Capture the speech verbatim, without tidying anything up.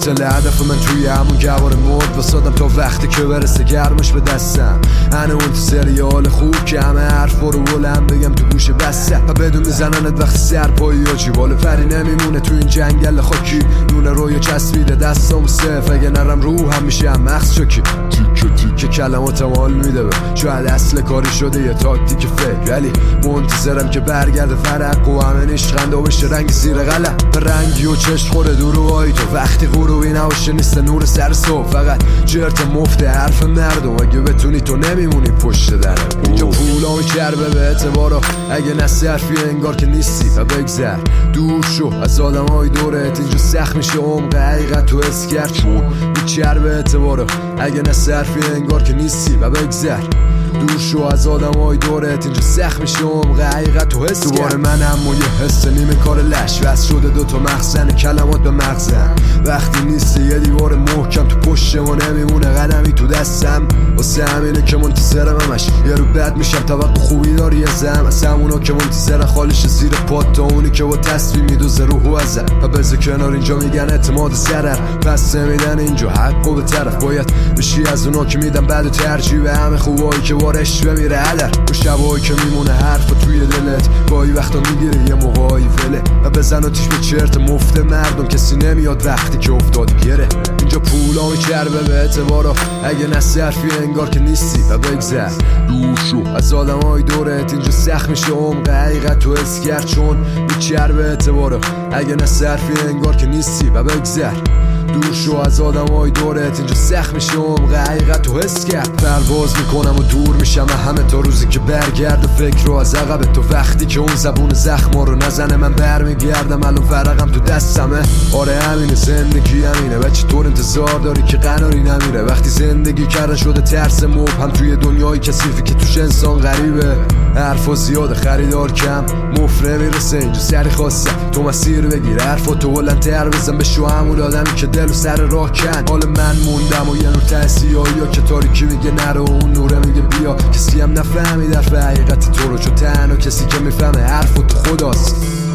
مثل هدف من توی همون گوار مرد واسادم تا وقتی که برسه گرمش به دستم. انا اون تو سریال خوب که همه حرف رو بلند بگم تو گوش بسته و بدون میزننت وقتی سرپایی یا جیبال فری نمیمونه تو این جنگل خاکی. نونه روی چسبیده دستم صف اگه نرم روح هم میشه هم مغز چکی تیکه تیکه کلماتم حال میده به شاید اصل کاری شده یه تاکتیک فکر ولی منتظرم که برگرده فرق و همه نشخنده و بشه رنگ زیر قلم رنگی و چشم خوره دروهای تو وقتی غروبی نباشه نیست نور سر صبح فقط جرت مفت حرف مردم اگه بتونی تو نمیمونی پشت درم. اینجا پولا میچربه به اعتبارا اگه نصرفی انگار که نیستی و بگذر دور شو از آدم های دورت. اینجا سخت میشه عمق حقیقت تو اسکر چون میچربه اعتبارا اگه نصرفی انگار که نیستی و بگذر دور شو از آدم های دورت. اینجا سخت میشه عمق حقیقت تو حس دوباره من هم و یه حس نیمه کار لش وست شده دوتا مخزن کلمات به مغزم وقتی نیستی یه دیوار محکم تو پشت ما نمیمونه قدمی تو دستم واسه همینه که منتظرم همش یه رو بد میشم توقع خوبی داری یه زم از همونا که منتظرن خالش زیر پات تا اونی که با تصویر میدوزه روحو ازم و بذار کنار اینجا میگن اعتماد ضرر پس نمیدن اینجا حقو به طرف باید بشی از اونا که میدن بعد و ترجیح به همه خوبایی که وارش بمیره هدر و شبایی که میمونه حرف توی دلت گاهی وقتا میگیره یه موقعی فله و بزن آتیش به چرت مفت مردم کسی نمیاد وقتی که افتادی گره. اینجا پولا میچربه به اعتبارا اگه نصرفی انگار که نیستی و بگذر دور شو از آدم های دورت. اینجا سخت میشه عمق حقیقت تو حس کرد چون میچربه اعتبارا اگه نصرفی انگار که نیستی و بگذر دور شو از آدم های دورت. اینجا سخت میشه عمق حقیقت تو حس کرد پرواز میکنم و دور میشم همه تا روزی که برگرد فکر رو از عقب تو وقتی که اون زبون زخما رو نزنه من برمیگردم الان فرقم تو دستمه. آره همینه زندگی همینه و چطور انتظار داری که قناری نمیره وقتی زندگی کردن شده ترس مبهم توی دنیای کثیفی که توش انسان غریبه حرفا زیاده خریدار کم مفره میرسه اینجا سری خواستم تو مسیر بگیر حرفا تو بلندتر بزن به شو همون آدمی که دل و سر راه کن. حالا من موندم و یه نور تحصیایی یا که تاریکی میگه نرو اون نوره میگه بیا کسی هم نفهمی در حقیقت تو رو چون تنها کسی که میفهمه حرف تو خداست.